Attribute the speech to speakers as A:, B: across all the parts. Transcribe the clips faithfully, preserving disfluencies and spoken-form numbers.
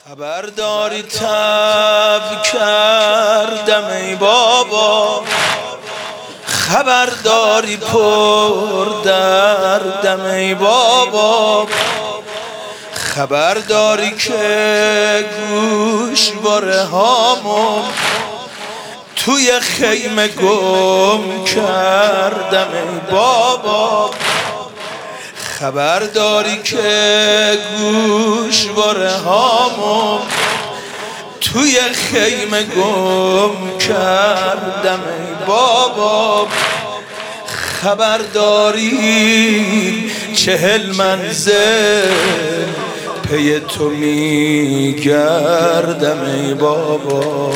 A: خبرداری تب کردم ای بابا، خبرداری پر دردم ای بابا، خبرداری که گوشواره هامو توی خیمه گم کردم ای بابا، خبرداری که گوشواره هامو توی خیمه گم کردم ای بابا، خبرداری چهل منزل پی تو میگردم ای بابا،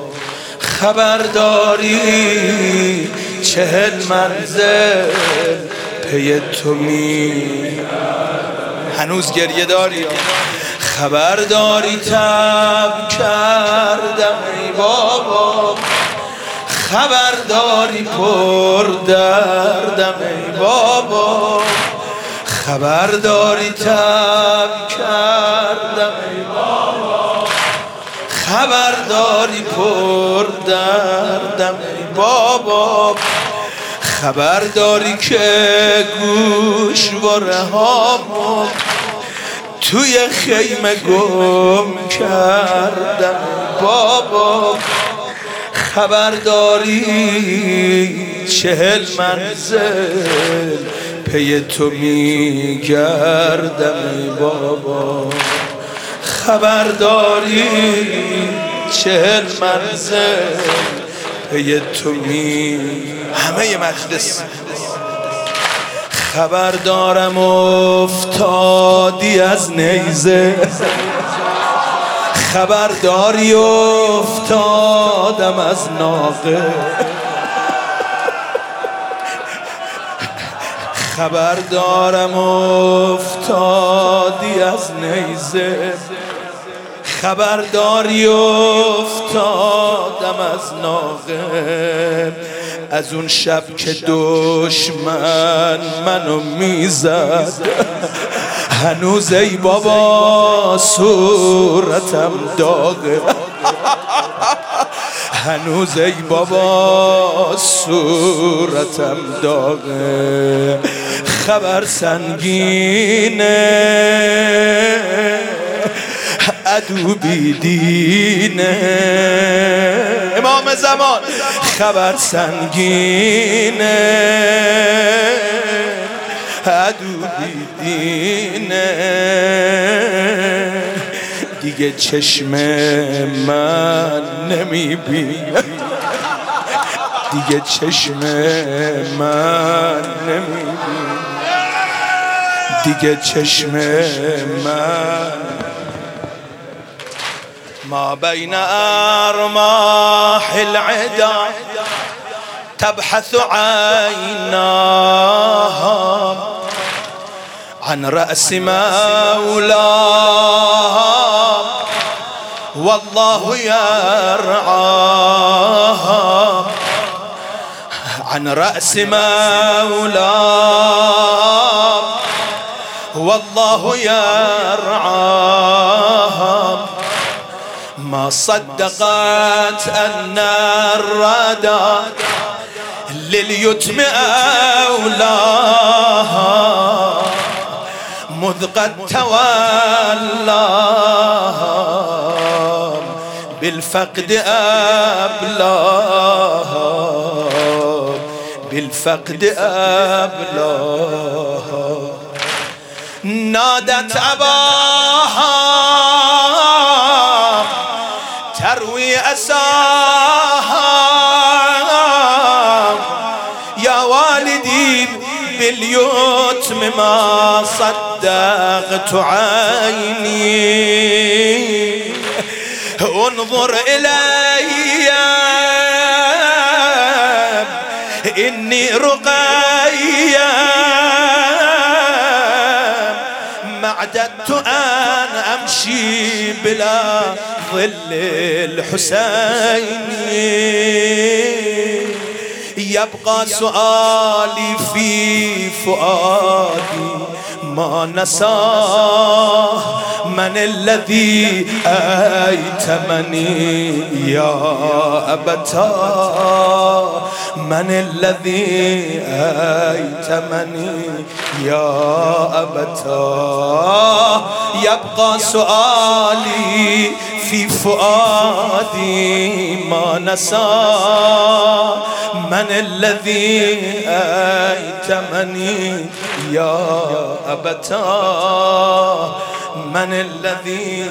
A: خبرداری چهل منزل پی تو میگردم. هنوز گریه داری؟ خبرداری تب کردم ای بابا، خبرداری پر دردم ای بابا، خبرداری تب کردم ای بابا، خبرداری پر دردم ای بابا، خبرداری که گوشواره هامو توی خیمه گم کردم بابا، خبرداری چهل منزل پی تو میگردم ای بابا، خبرداری چهل منزل پی تو می همه مجلس. خبردارم افتادی از نیزه، خبرداری افتادم از ناقه، خبردارم افتادی از نیزه، خبرداری افتادم از ناقه، از اون شب که دشمن منو میزد، هنوز ای بابا صورتم داغه، هنوز ای بابا صورتم داغه، خبر سنگینه عدو بیدینه، امام زمان خبر سنگینه عدو بیدینه، دیگه چشم من نمیبینه، دیگه چشم من نمیبینه، دیگه چشم من. ما بين أرماح العدا تبحث عيناها عن رأس مولاها والله يرعاها، عن رأس مولاها والله يرعاها، ما صدقت أن الردى لليتم أولاها، مذ قد تولاها بالفقد أبلاها، بالفقد أبلاها، نادت أباها تروي أساها، يا والدي باليتم ما صدقت عيني، انظر إلي إني رقيا ما اعتدت أن أمشي بلا ظل الحسين، يبقى سؤالي في فؤادي ما نساه من الذي أيتمني يا أبتا من الذي أيتمني يا أبتا يبقى سؤالي في فؤادي ما نسى من الذي أيتمني يا أبتا من الذي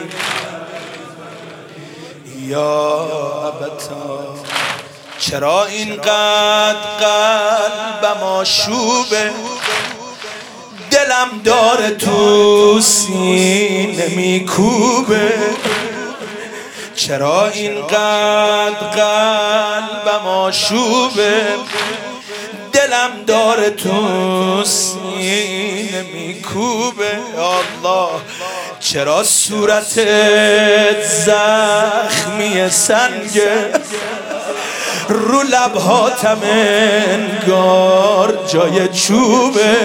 A: يا أبتا چرا اینقدر قلبم آشوبه دلم داره تو سینه میکوبه چرا اینقدر قلبم آشوبه دلم داره تو سینه میکوبه الله چرا صورتت زخمی سنگه رو لبهاتم انگار جای چوبه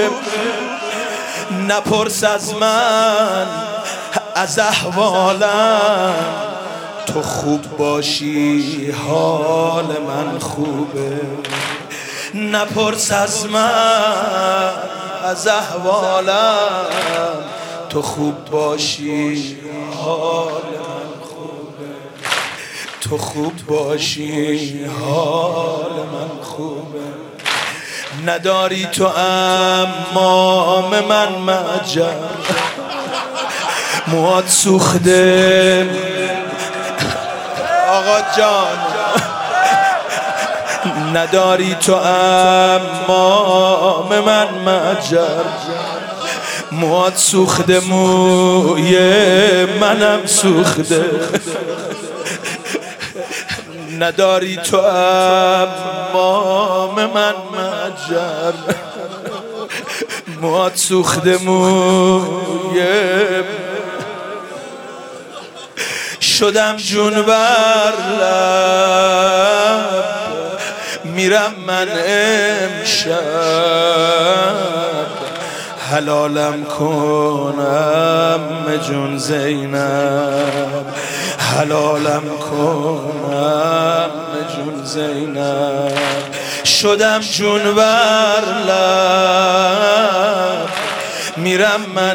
A: نپرس از من از احوالم تو خوب باشی حال من خوبه نپرس از من از احوالم تو خوب باشی حال من خوبه تو خوب باشی حال من خوبه نداری تو امام من مجر مواد سوخته آقا جان نداری تو امام من مجر مواد سوخته موی منم سوخته نداری تو امام من مجر مواد سوخته موی شدم جون بر لب میرم من امشب حلالم کنم جون زینب حلالم کنم جون زینب شدم جون بر لب میرم من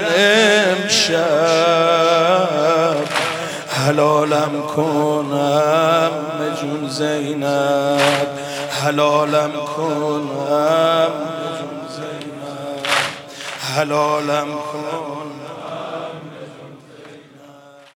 A: امشب حلالم کنم جون زینب حلالم کنم جون زینب حلالم کنم